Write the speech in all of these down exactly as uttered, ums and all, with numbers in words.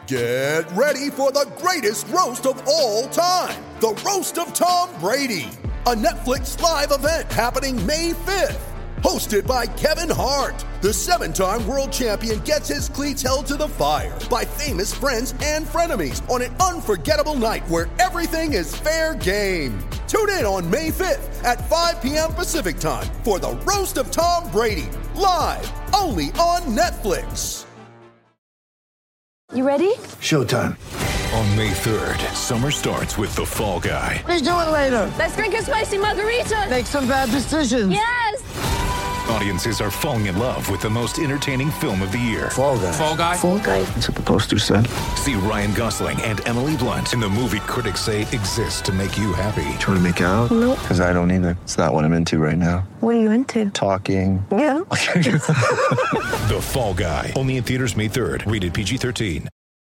Get ready for the greatest roast of all time, the Roast of Tom Brady, a Netflix live event happening May fifth. Hosted by Kevin Hart, the seven-time world champion gets his cleats held to the fire by famous friends and frenemies on an unforgettable night where everything is fair game. Tune in on May fifth at five p.m. Pacific time for the Roast of Tom Brady, live only on Netflix. You ready? Showtime. On May third, summer starts with The Fall Guy. Let's do it later. Let's drink a spicy margarita. Make some bad decisions. Yes! Audiences are falling in love with the most entertaining film of the year. Fall Guy. Fall Guy? Fall Guy. That's what the poster said. See Ryan Gosling and Emily Blunt in the movie critics say exists to make you happy. Trying to make it out? Nope. Because I don't either. It's not what I'm into right now. What are you into? Talking. Yeah. The Fall Guy. Only in theaters May third. Rated P G thirteen.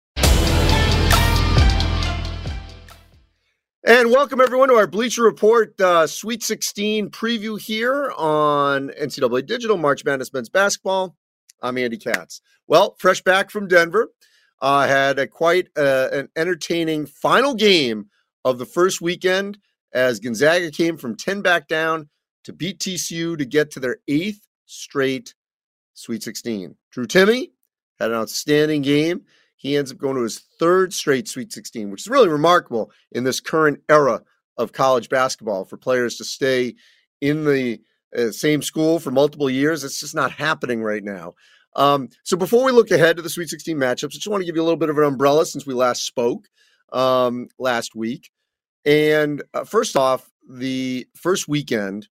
And welcome, everyone, to our Bleacher Report uh, Sweet sixteen preview here on N C double A Digital, March Madness Men's Basketball. I'm Andy Katz. Well, fresh back from Denver. I uh, had a quite uh, an entertaining final game of the first weekend as Gonzaga came from ten back down to beat T C U to get to their eighth straight Sweet sixteen. Drew Timme had an outstanding game. He ends up going to his third straight Sweet sixteen, which is really remarkable in this current era of college basketball for players to stay in the uh, same school for multiple years. It's just not happening right now. Um, so before we look ahead to the Sweet sixteen matchups, I just want to give you a little bit of an umbrella since we last spoke um, last week. And uh, first off, the first weekend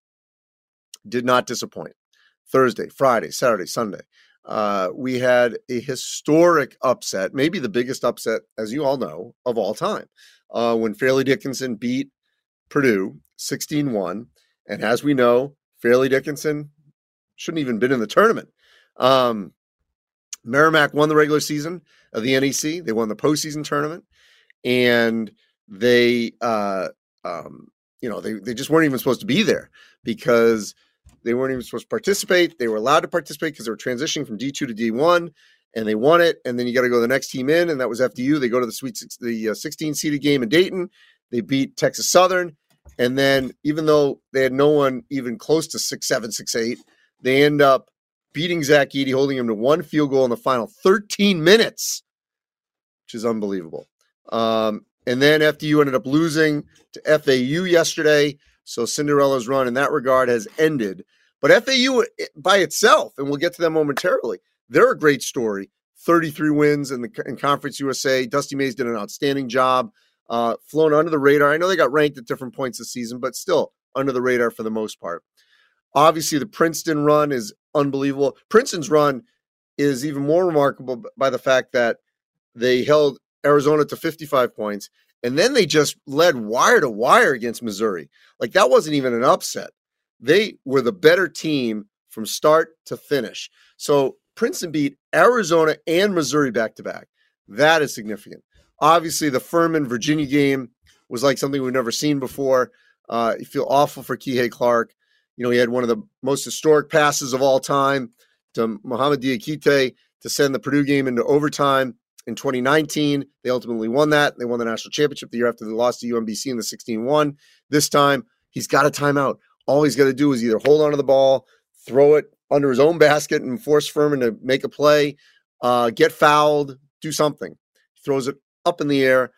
did not disappoint. Thursday, Friday, Saturday, Sunday. Uh, we had a historic upset, maybe the biggest upset, as you all know, of all time, uh, when Fairleigh Dickinson beat Purdue sixteen one. And as we know, Fairleigh Dickinson shouldn't even been in the tournament. Um, Merrimack won the regular season of the N E C. They won the postseason tournament. And they, uh, um, you know, they, they just weren't even supposed to be there because they weren't even supposed to participate. They were allowed to participate because they were transitioning from D two to D one, and they won it. And then you got to go the next team in, and that was F D U. They go to the Sweet Six, the uh, sixteen-seeded game in Dayton. They beat Texas Southern, and then even though they had no one even close to six seven, six eight, they end up beating Zach Edey, holding him to one field goal in the final thirteen minutes, which is unbelievable. Um, and then F D U ended up losing to F A U yesterday. So Cinderella's run in that regard has ended. But F A U by itself, and we'll get to them momentarily, they're a great story. thirty-three wins in the in Conference U S A. Dusty Mays did an outstanding job, uh, flown under the radar. I know they got ranked at different points this season, but still under the radar for the most part. Obviously, the Princeton run is unbelievable. Princeton's run is even more remarkable by the fact that they held Arizona to fifty-five points. And then they just led wire to wire against Missouri. Like, that wasn't even an upset. They were the better team from start to finish. So Princeton beat Arizona and Missouri back-to-back. That is significant. Obviously, the Furman-Virginia game was like something we've never seen before. Uh, you feel awful for Kihei Clark. You know, he had one of the most historic passes of all time to Mohamed Diakite to send the Purdue game into overtime. In twenty nineteen, they ultimately won that. They won the national championship the year after they lost to U M B C in the sixteen one. This time, he's got a timeout. All he's got to do is either hold on to the ball, throw it under his own basket and force Furman to make a play, uh, get fouled, do something. He throws it up in the air,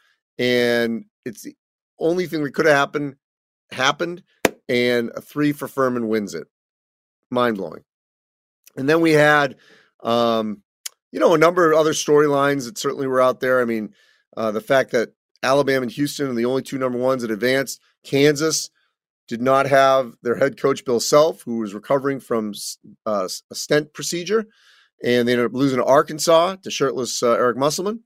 and it's the only thing that could have happened, happened, and a three for Furman wins it. Mind-blowing. And then we had... Um, You know, a number of other storylines that certainly were out there. I mean, uh, the fact that Alabama and Houston are the only two number ones that advanced. Kansas did not have their head coach, Bill Self, who was recovering from uh, a stent procedure. And they ended up losing to Arkansas, to shirtless uh, Eric Musselman.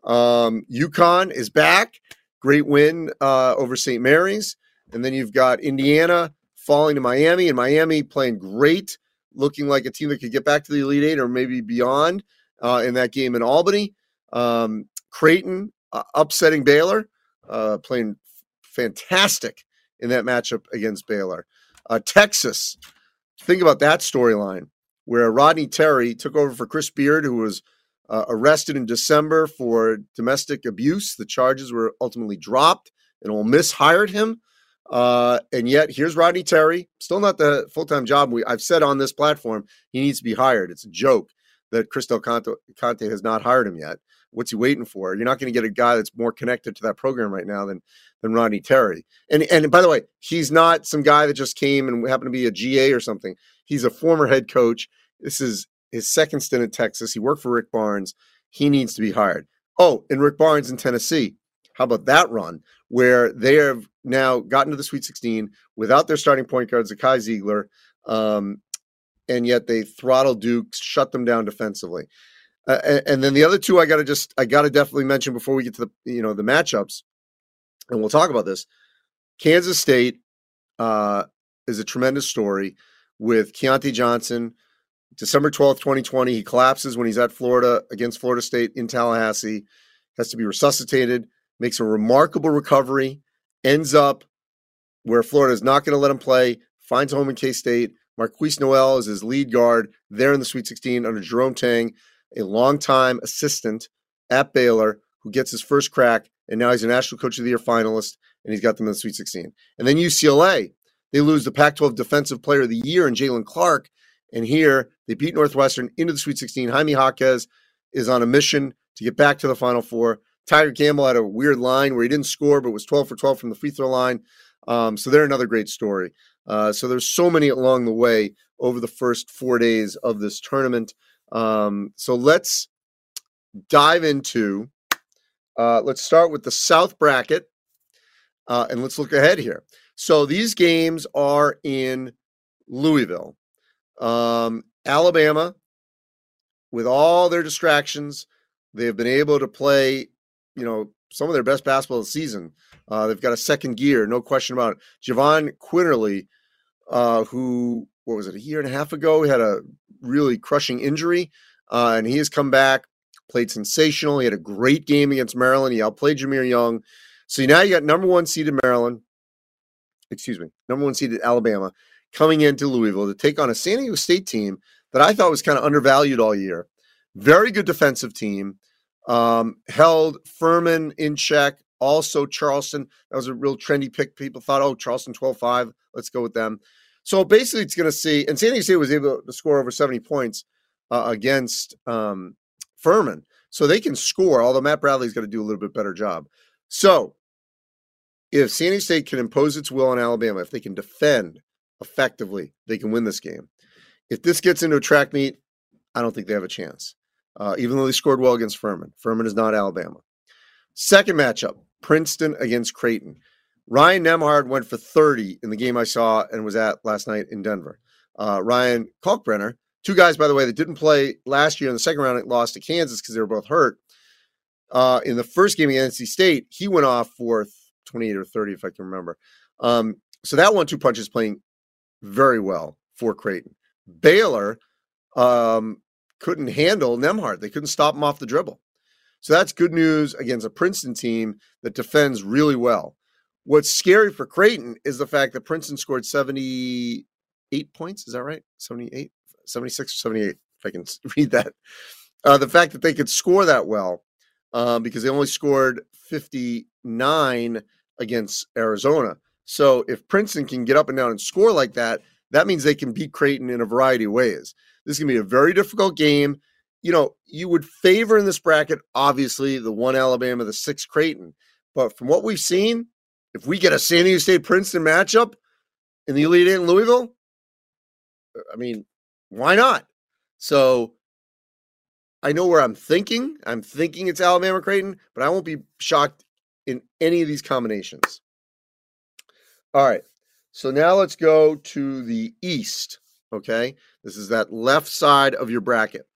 Um, UConn is back. Great win uh, over Saint Mary's. And then you've got Indiana falling to Miami, and Miami playing great, looking like a team that could get back to the Elite Eight or maybe beyond. Uh, in that game in Albany. Um, Creighton uh, upsetting Baylor, uh, playing fantastic in that matchup against Baylor. Uh, Texas, think about that storyline where Rodney Terry took over for Chris Beard, who was uh, arrested in December for domestic abuse. The charges were ultimately dropped, and Ole Miss hired him. Uh, and yet, here's Rodney Terry, still not the full-time job. We, I've said on this platform, he needs to be hired. It's a joke that Chris Del Conte, Conte has not hired him yet. What's he waiting for? You're not going to get a guy that's more connected to that program right now than than Rodney Terry. And and by the way, he's not some guy that just came and happened to be a G A or something. He's a former head coach. This is his second stint in Texas. He worked for Rick Barnes. He needs to be hired. Oh, and Rick Barnes in Tennessee. How about that run where they have now gotten to the Sweet sixteen without their starting point guard, Zakai Ziegler, um, and yet they throttled Duke, shut them down defensively. Uh, and, and then the other two, I got to just, I got to definitely mention before we get to the, you know, the matchups, and we'll talk about this. Kansas State uh, is a tremendous story with Keontae Johnson. December twelfth, twenty twenty, he collapses when he's at Florida against Florida State in Tallahassee, has to be resuscitated, makes a remarkable recovery, ends up where Florida is not going to let him play, finds home in K-State. Marquise Noel is his lead guard there in the Sweet sixteen under Jerome Tang, a longtime assistant at Baylor who gets his first crack, and now he's a National Coach of the Year finalist, and he's got them in the Sweet sixteen. And then U C L A, they lose the Pac twelve Defensive Player of the Year in Jalen Clark, and here they beat Northwestern into the Sweet sixteen. Jaime Jaquez is on a mission to get back to the Final Four. Tiger Campbell had a weird line where he didn't score, but was twelve for twelve from the free throw line. Um, so they're another great story. Uh, so there's so many along the way over the first four days of this tournament. Um, so let's dive into, uh, let's start with the South bracket, uh, and let's look ahead here. So these games are in Louisville. Um, Alabama, with all their distractions, they have been able to play, you know, some of their best basketball of the season. Uh, they've got a second gear, no question about it. Javon Quinterly, uh, who, what was it, a year and a half ago, he had a really crushing injury, uh, and he has come back, played sensational. He had a great game against Maryland. He outplayed Jameer Young. So now you got number one seeded Maryland, excuse me, number one seeded Alabama coming into Louisville to take on a San Diego State team that I thought was kind of undervalued all year. Very good defensive team. Um, held Furman in check. Also Charleston. That was a real trendy pick. People thought, oh, Charleston twelve five. Let's go with them. So basically it's going to see, and San Diego State was able to score over seventy points uh, against um, Furman. So they can score, although Matt Bradley's got to do a little bit better job. So if San Diego State can impose its will on Alabama, if they can defend effectively, they can win this game. If this gets into a track meet, I don't think they have a chance. Uh, even though they scored well against Furman. Furman is not Alabama. Second matchup, Princeton against Creighton. Ryan Nembhard went for thirty in the game I saw and was at last night in Denver. Uh, Ryan Kalkbrenner, two guys, by the way, that didn't play last year in the second round, lost to Kansas because they were both hurt. Uh, in the first game against N C State, he went off for twenty-eight or thirty, if I can remember. Um, so that one two punch is playing very well for Creighton. Baylor, um, couldn't handle Nembhard. They couldn't stop him off the dribble. So that's good news against a Princeton team that defends really well. What's scary for Creighton is the fact that Princeton scored seventy-eight points. Is that right? seventy-eight, seventy-six, or seventy-eight, if I can read that. Uh, the fact that they could score that well um, because they only scored fifty-nine against Arizona. So if Princeton can get up and down and score like that, that means they can beat Creighton in a variety of ways. This is going to be a very difficult game. You know, you would favor in this bracket, obviously, the one Alabama, the six Creighton. But from what we've seen, if we get a San Diego State-Princeton matchup in the Elite Eight in Louisville, I mean, why not? So I know where I'm thinking. I'm thinking it's Alabama-Creighton, but I won't be shocked in any of these combinations. All right. So now let's go to the East, okay? This is that left side of your bracket.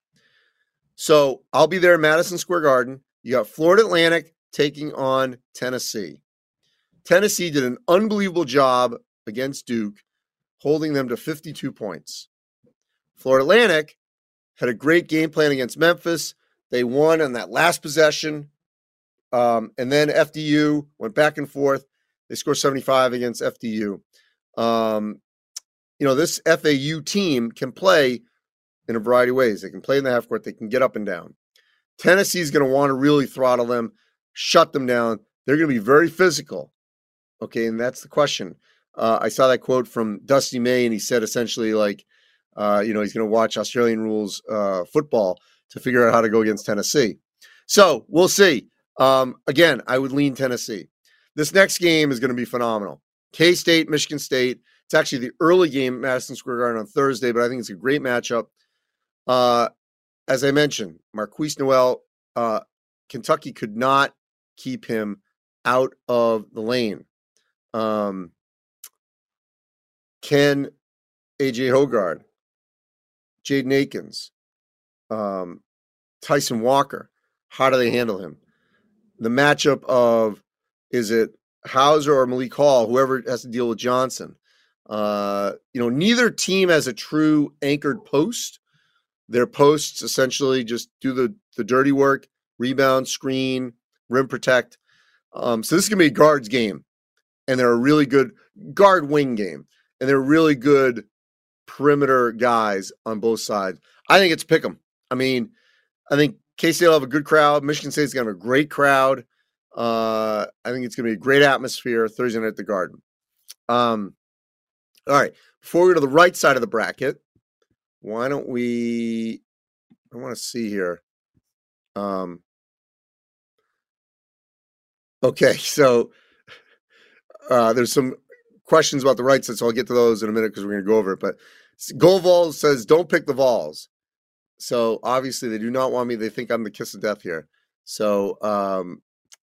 So I'll be there in Madison Square Garden. You got Florida Atlantic taking on Tennessee. Tennessee did an unbelievable job against Duke, holding them to fifty-two points. Florida Atlantic had a great game plan against Memphis. They won on that last possession. Um, and then F D U went back and forth. They scored seventy-five against F D U. Um, you know, this F A U team can play in a variety of ways. They can play in the half court. They can get up and down. Tennessee's going to want to really throttle them, shut them down. They're going to be very physical. Okay, and that's the question. Uh, I saw that quote from Dusty May, and he said essentially like, uh, you know, he's going to watch Australian rules uh, football to figure out how to go against Tennessee. So we'll see. Um, again, I would lean Tennessee. This next game is going to be phenomenal. K-State, Michigan State. It's actually the early game at Madison Square Garden on Thursday, but I think it's a great matchup. Uh, as I mentioned, Marquise Noel, uh, Kentucky could not keep him out of the lane. Um, Can A J Hoggard, Jaden Akins, um, Tyson Walker, how do they handle him? The matchup of, is it Hauser or Malik Hall, whoever has to deal with Johnson? Uh, you know, neither team has a true anchored post. Their posts essentially just do the, the dirty work, rebound, screen, rim protect. Um, so this is going to be a guards game. And they're a really good guard wing game. And they're really good perimeter guys on both sides. I think it's pick 'em. I mean, I think K-State will have a good crowd. Michigan State's going to have a great crowd. Uh, I think it's going to be a great atmosphere Thursday night at the Garden. Um, all right. Before we go to the right side of the bracket, why don't we – I want to see here. Um, okay, so uh, there's some questions about the right side, so I'll get to those in a minute because we're going to go over it. But Gold says, don't pick the Vols. So obviously they do not want me. They think I'm the kiss of death here. So um,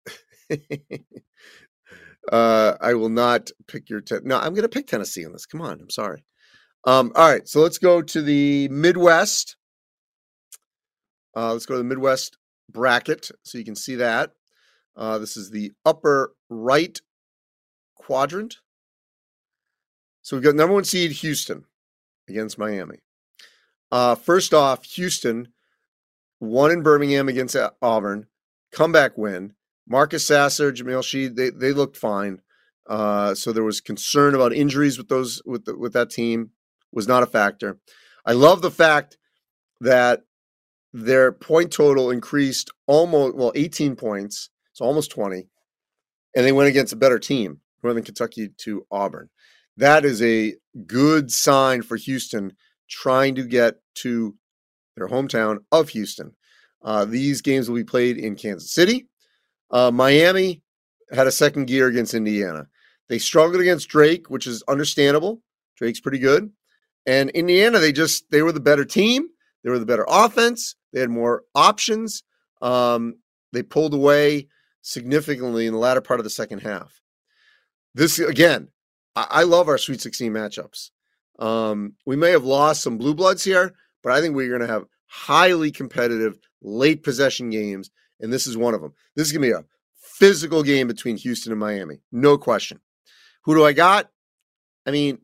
uh, I will not pick your ten- – no, I'm going to pick Tennessee on this. Come on. I'm sorry. Um, all right, so let's go to the Midwest. Uh, let's go to the Midwest bracket so you can see that. Uh, this is the upper right quadrant. So we've got number one seed Houston against Miami. Uh, first off, Houston won in Birmingham against Auburn. Comeback win. Marcus Sasser, Jamil Sheed, they they looked fine. Uh, so there was concern about injuries with those with the, with that team. Was not a factor. I love the fact that their point total increased almost well eighteen points, so almost twenty, and they went against a better team, Northern Kentucky to Auburn. That is a good sign for Houston trying to get to their hometown of Houston. Uh, these games will be played in Kansas City. Uh, Miami had a second gear against Indiana. They struggled against Drake, which is understandable. Drake's pretty good. And Indiana, they just, they were the better team. They were the better offense. They had more options. Um, they pulled away significantly in the latter part of the second half. This, again, I, I love our Sweet sixteen matchups. Um, we may have lost some blue bloods here, but I think we're going to have highly competitive late possession games, and this is one of them. This is going to be a physical game between Houston and Miami. No question. Who do I got? I mean,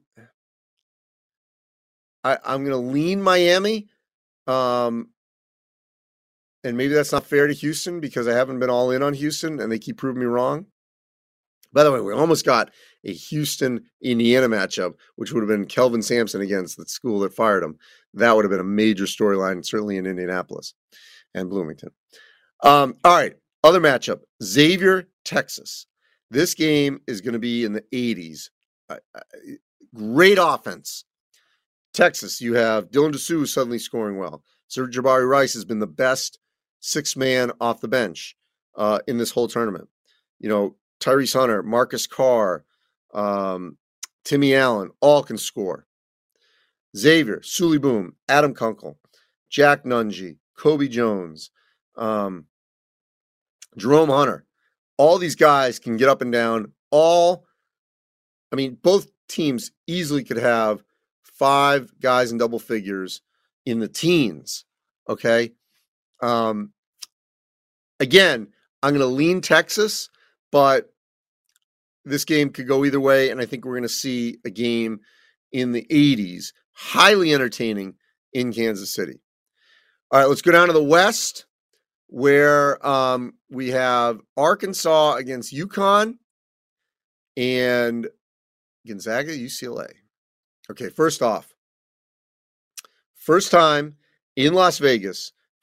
I, I'm going to lean Miami. Um, and maybe that's not fair to Houston because I haven't been all in on Houston and they keep proving me wrong. By the way, we almost got a Houston-Indiana matchup, which would have been Kelvin Sampson against the school that fired him. That would have been a major storyline, certainly in Indianapolis and Bloomington. Um, all right, other matchup, Xavier, Texas. This game is going to be in the eighties. Uh, great offense. Texas, you have Dylan Dessou suddenly scoring well. Sir Jabari Rice has been the best six-man off the bench uh, in this whole tournament. You know, Tyrese Hunter, Marcus Carr, um, Timmy Allen, all can score. Xavier, Sully Boom, Adam Kunkel, Jack Nungy, Kobe Jones, um, Jerome Hunter. All these guys can get up and down. All, I mean, both teams easily could have five guys in double figures in the teens, okay? Um, again, I'm going to lean Texas, but this game could go either way, and I think we're going to see a game in the eighties, highly entertaining in Kansas City. All right, let's go down to the West, where um, we have Arkansas against UConn and Gonzaga, U C L A. Okay, first off, first time in Las Vegas for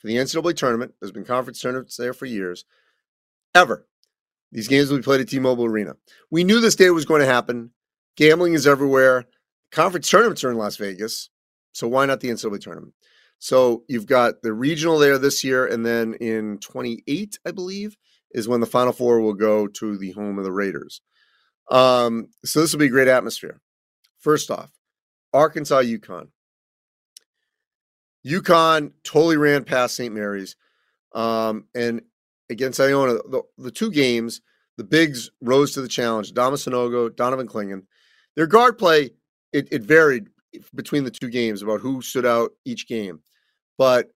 for the N C double A tournament. There's been conference tournaments there for years. Ever. These games will be played at T-Mobile Arena. We knew this day was going to happen. Gambling is everywhere. Conference tournaments are in Las Vegas. So why not the N C double A tournament? So you've got the regional there this year, and then in twenty-eight, I believe, is when the Final Four will go to the home of the Raiders. Um, so this will be a great atmosphere. First off, Arkansas, UConn. UConn totally ran past Saint Mary's. Um, and against Iona, the, the two games, the bigs rose to the challenge. Adama Sanogo, Donovan Clingan. Their guard play, it, it varied between the two games about who stood out each game. But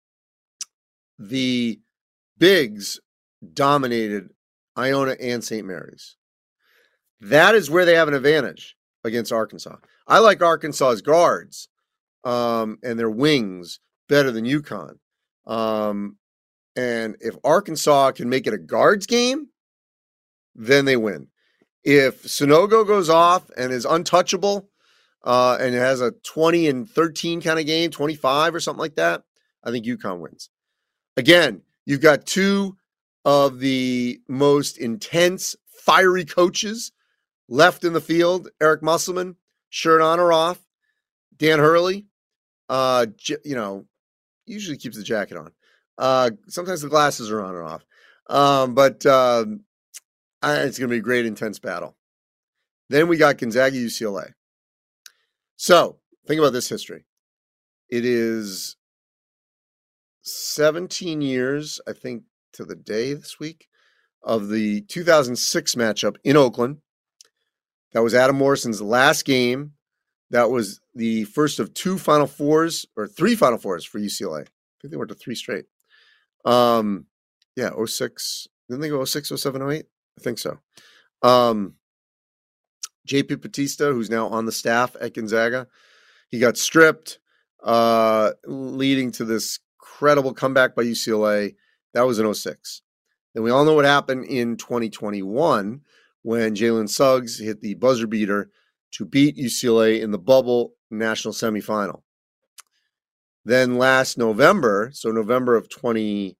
the bigs dominated Iona and Saint Mary's. That is where they have an advantage against Arkansas. I like Arkansas's guards um, and their wings better than UConn. Um, and if Arkansas can make it a guards game, then they win. If Sanogo goes off and is untouchable uh, and has a twenty and thirteen kind of game, twenty-five or something like that, I think UConn wins. Again, you've got two of the most intense, fiery coaches left in the field. Eric Musselman, shirt on or off. Dan Hurley, uh, you know, usually keeps the jacket on. Uh, sometimes the glasses are on or off. Um, but um, I, it's going to be a great, intense battle. Then we got Gonzaga, U C L A. So think about this history. It is seventeen years, I think, to the day this week of the two thousand six matchup in Oakland. That was Adam Morrison's last game. That was the first of two Final Fours, or three Final Fours for U C L A. I think they went to three straight. Um, yeah, oh six. Didn't they go oh six, oh seven, oh eight? I think so. Um, J P Batista, who's now on the staff at Gonzaga, he got stripped, uh, leading to this incredible comeback by U C L A. That was in oh six. Then we all know what happened in twenty twenty-one when Jalen Suggs hit the buzzer beater to beat U C L A in the bubble national semifinal. Then last November, so November of twenty-one,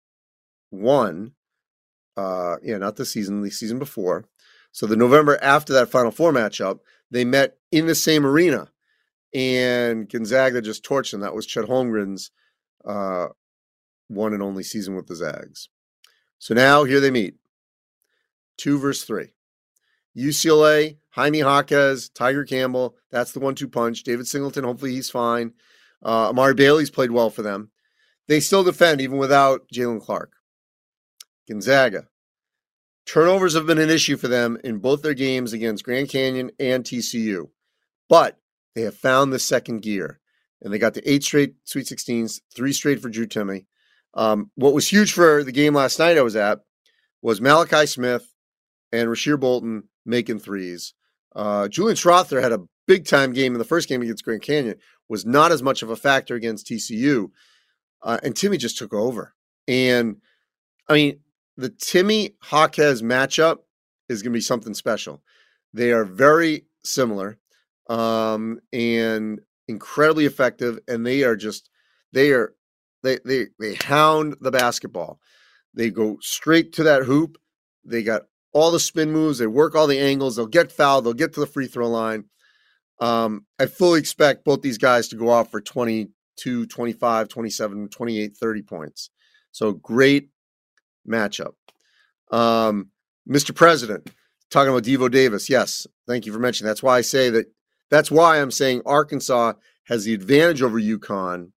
uh, yeah, not this season, the season before. So the November after that Final Four matchup, they met in the same arena, and Gonzaga just torched them. That was Chet Holmgren's uh, one and only season with the Zags. So now here they meet. Two versus three. U C L A, Jaime Jaquez, Tiger Campbell. That's the one two punch. David Singleton, hopefully he's fine. Uh, Amari Bailey's played well for them. They still defend even without Jalen Clark. Gonzaga. Turnovers have been an issue for them in both their games against Grand Canyon and T C U. But they have found the second gear. And they got the eight straight Sweet sixteens, three straight for Drew Timme. Um, what was huge for the game last night I was at was Malachi Smith and Rasheer Bolton making threes. Uh, Julian Strother had a big-time game in the first game against Grand Canyon, was not as much of a factor against T C U. Uh, and Timme just took over. And, I mean, the Timme-Jaquez matchup is going to be something special. They are very similar um, and incredibly effective, and they are just, they are, they they they hound the basketball. They go straight to that hoop. They got all the spin moves. They work all the angles. They'll get fouled. They'll get to the free throw line. Um, I fully expect both these guys to go off for twenty-two, twenty-five, twenty-seven, twenty-eight, thirty points. So great matchup. Um, Mister President, talking about Devo Davis. Yes, thank you for mentioning. That's why I say that. That's why I'm saying Arkansas has the advantage over UConn.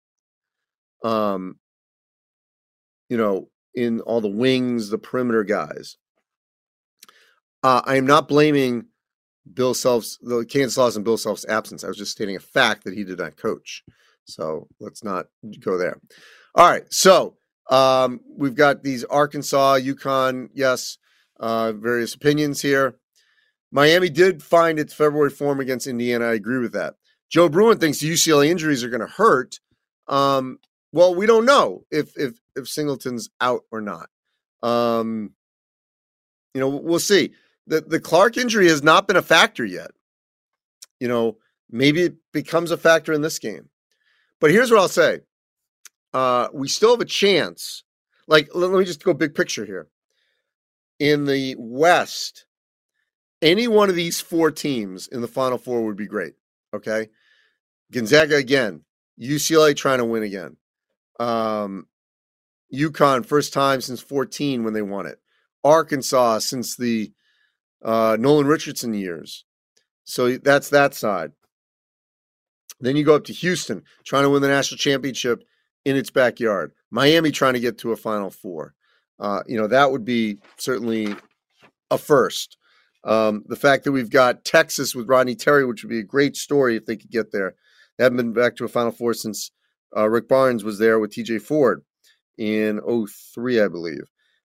Um, you know, in all the wings, the perimeter guys. Uh, I am not blaming Bill Self's, the Kansas Laws and Bill Self's absence. I was just stating a fact that he did not coach. So let's not go there. All right. So um, we've got these Arkansas, UConn, yes, uh, various opinions here. Miami did find its February form against Indiana. I agree with that. Joe Bruin thinks the U C L A injuries are going to hurt. Um, well, we don't know if if if Singleton's out or not. Um, you know, we'll see. The the Clark injury has not been a factor yet. You know, maybe it becomes a factor in this game. But here's what I'll say. uh, we still have a chance. Like, let, let me just go big picture here. In the West, any one of these four teams in the Final Four would be great. Okay, Gonzaga again, U C L A trying to win again. Um, UConn first time since fourteen when they won it. Arkansas since the uh, Nolan Richardson years. So that's that side. Then you go up to Houston, trying to win the national championship in its backyard. Miami trying to get to a Final Four. Uh, you know, that would be certainly a first. Um, the fact that we've got Texas with Rodney Terry, which would be a great story if they could get there. They haven't been back to a Final Four since uh, Rick Barnes was there with T J Ford in oh three, I believe.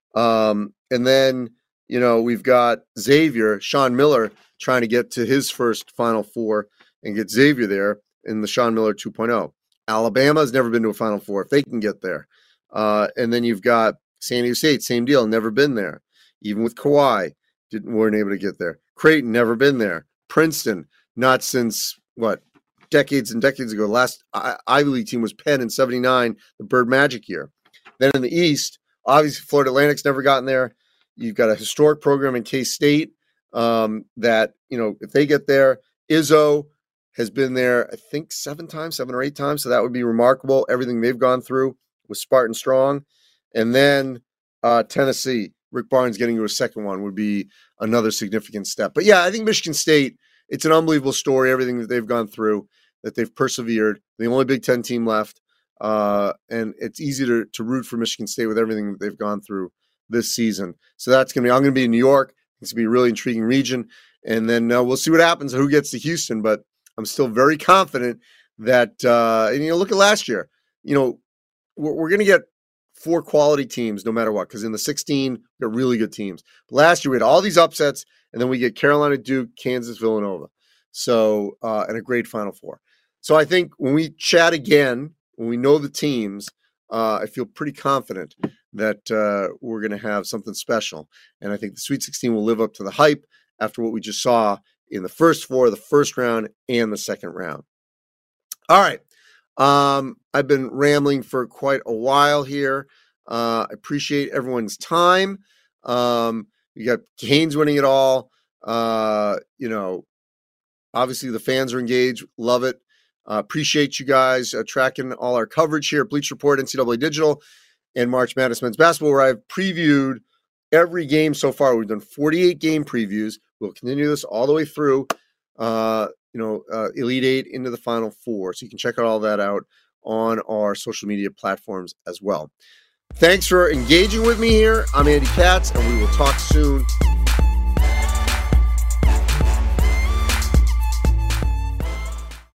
Um, and then, you know, we've got Xavier, Sean Miller, trying to get to his first Final Four and get Xavier there in the Sean Miller two point oh. Alabama has never been to a Final Four if they can get there. Uh, and then you've got San Diego State, same deal, never been there. Even with Kawhi, didn't weren't able to get there. Creighton, never been there. Princeton, not since, what, decades and decades ago. Last I- Ivy League team was Penn in seventy-nine, the Bird Magic year. Then in the East, obviously Florida Atlantic's never gotten there. You've got a historic program in K-State um, that, you know, if they get there, Izzo has been there, I think, seven times, seven or eight times. So that would be remarkable, everything they've gone through with Spartan Strong. And then uh, Tennessee, Rick Barnes getting to a second one would be another significant step. But yeah, I think Michigan State, it's an unbelievable story, everything that they've gone through, that they've persevered. The only Big Ten team left. Uh, and it's easy to, to root for Michigan State with everything that they've gone through this season. So that's going to be, I'm going to be in New York. It's going to be a really intriguing region. And then uh, we'll see what happens and who gets to Houston. But I'm still very confident that, uh, and you know, look at last year, you know, we're, we're going to get four quality teams no matter what, because in the sixteen, we got really good teams. But last year, we had all these upsets, and then we get Carolina, Duke, Kansas, Villanova. So, uh, and a great Final Four. So I think when we chat again, when we know the teams, uh, I feel pretty confident that uh, we're going to have something special. And I think the Sweet sixteen will live up to the hype after what we just saw in the first four, the first round, and the second round. All right. Um, I've been rambling for quite a while here. Uh, I appreciate everyone's time. Um, you got Canes winning it all. Uh, you know, obviously the fans are engaged. Love it. Uh, appreciate you guys uh, tracking all our coverage here at Bleacher Report, N C double A Digital, and March Madness Men's Basketball, where I've previewed every game so far. We've done forty-eight game previews. We'll continue this all the way through, uh, you know, uh, Elite Eight into the Final Four. So you can check all that out on our social media platforms as well. Thanks for engaging with me here. I'm Andy Katz, and we will talk soon.